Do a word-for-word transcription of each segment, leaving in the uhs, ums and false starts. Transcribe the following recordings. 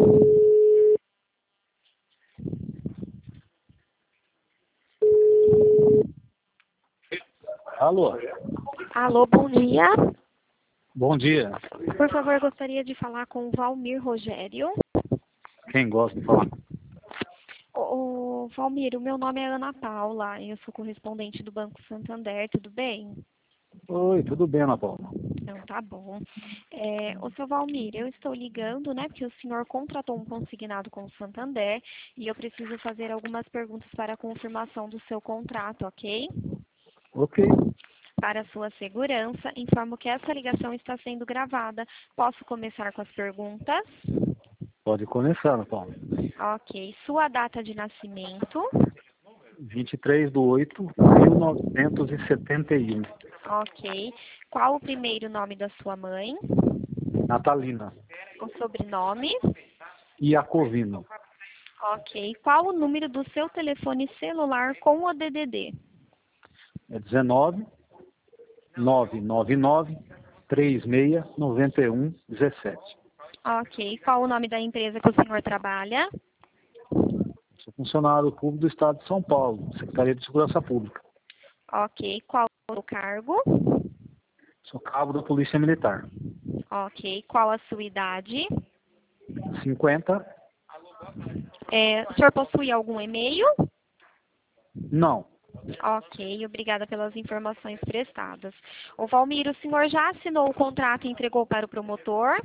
Alô? Alô, bom dia. Bom dia. Por favor, gostaria de falar com o Valmir Rogério. Quem gosta de falar? Ô, ô, Valmir, o meu nome é Ana Paula, eu sou correspondente do Banco Santander, tudo bem? Oi, tudo bem, Ana Paula? Então, tá bom. É, ô, seu Valmir, eu estou ligando, né, porque o senhor contratou um consignado com o Santander e eu preciso fazer algumas perguntas para a confirmação do seu contrato, ok? Ok. Para a sua segurança, informo que essa ligação está sendo gravada. Posso começar com as perguntas? Pode começar, Ana Paula. Ok. Sua data de nascimento? vinte e três de oito de mil novecentos e setenta e um. Ok. Qual o primeiro nome da sua mãe? Natalina. O sobrenome? Iacovino. Ok. Qual o número do seu telefone celular com o D D D? É dezenove, novecentos e noventa e nove, trinta e seis, noventa e um, dezessete. Ok. Qual o nome da empresa que o senhor trabalha? Sou funcionário público do Estado de São Paulo, Secretaria de Segurança Pública. Ok. Qual o cargo? Sou cabo da Polícia Militar. Ok. Qual a sua idade? cinquenta? É, o senhor possui algum e-mail? Não. Ok, obrigada pelas informações prestadas. O Valmir, o senhor já assinou o contrato e entregou para o promotor?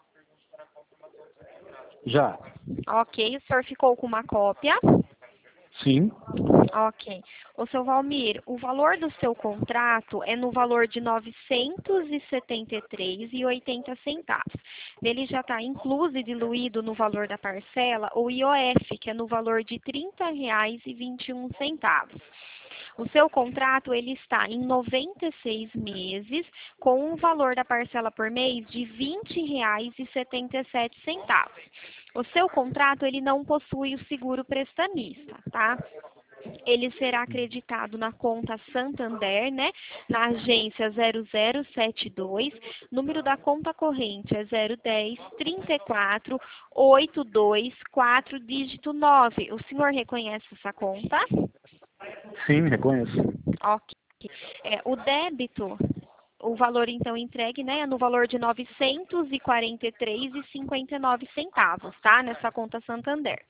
Já? Ok, o senhor ficou com uma cópia? Sim. Ok. O seu Valmir, o valor do seu contrato é no valor de novecentos e setenta e três reais e oitenta centavos. Nele já está incluso e diluído no valor da parcela o I O F, que é no valor de trinta reais e vinte e um centavos. O seu contrato ele está em noventa e seis meses, com um valor da parcela por mês de vinte reais e setenta e sete centavos. O seu contrato ele não possui o seguro prestamista, tá? Ele será acreditado na conta Santander, né? Na agência zero zero sete dois, número da conta corrente é zero dez, trinta e quatro, oitenta e dois, quatro, dígito nove. O senhor reconhece essa conta? Sim, reconheço. Ok. É, o débito, o valor então entregue, né, é no valor de novecentos e quarenta e três reais e cinquenta e nove centavos, tá? Nessa conta Santander.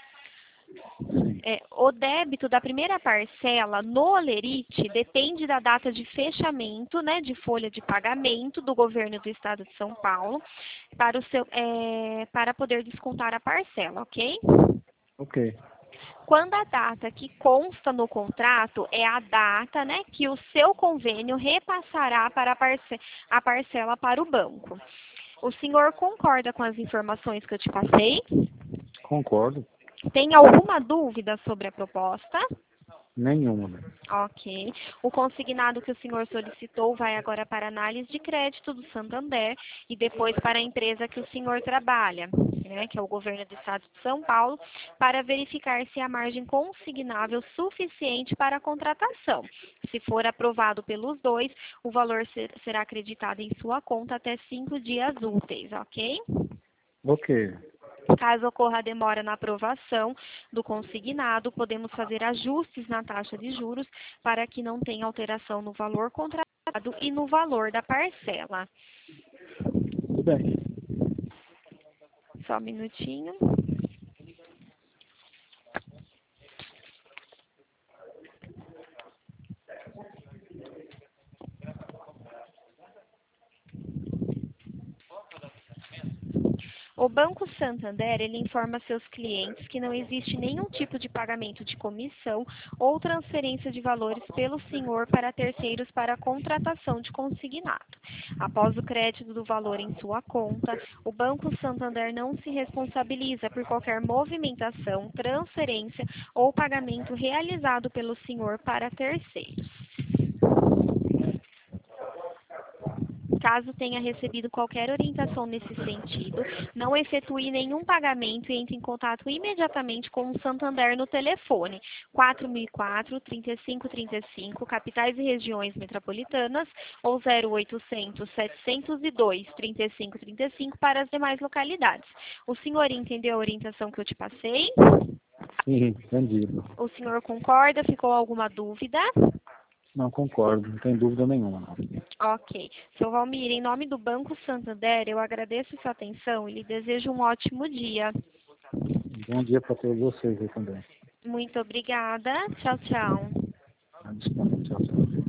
É, o débito da primeira parcela no Olerite depende da data de fechamento, né, de folha de pagamento do governo do estado de São Paulo para, o seu, é, para poder descontar a parcela, ok? Ok. Quando a data que consta no contrato é a data, né, que o seu convênio repassará para a, parce a parcela para o banco. O senhor concorda com as informações que eu te passei? Concordo. Tem alguma dúvida sobre a proposta? Nenhuma. Né? Ok. O consignado que o senhor solicitou vai agora para análise de crédito do Santander e depois para a empresa que o senhor trabalha, né, que é o governo do estado de São Paulo, para verificar se há margem consignável suficiente para a contratação. Se for aprovado pelos dois, o valor ser, será acreditado em sua conta até cinco dias úteis, ok? Ok. Caso ocorra a demora na aprovação do consignado, podemos fazer ajustes na taxa de juros para que não tenha alteração no valor contratado e no valor da parcela. Tudo bem. Só um minutinho. O Banco Santander, ele informa seus clientes que não existe nenhum tipo de pagamento de comissão ou transferência de valores pelo senhor para terceiros para a contratação de consignado. Após o crédito do valor em sua conta, o Banco Santander não se responsabiliza por qualquer movimentação, transferência ou pagamento realizado pelo senhor para terceiros. Caso tenha recebido qualquer orientação nesse sentido, não efetue nenhum pagamento e entre em contato imediatamente com o Santander no telefone quatro mil e quatro, trinta e cinco trinta e cinco, capitais e regiões metropolitanas, ou zero oitocentos, setecentos e dois, trinta e cinco trinta e cinco para as demais localidades. O senhor entendeu a orientação que eu te passei? Sim, entendido. O senhor concorda? Ficou alguma dúvida? Não concordo, não tem dúvida nenhuma. Não. Ok. Seu Valmir, em nome do Banco Santander, eu agradeço sua atenção e lhe desejo um ótimo dia. Bom dia para todos vocês aí também. Muito obrigada. Tchau, tchau. À disposição. Tchau, tchau.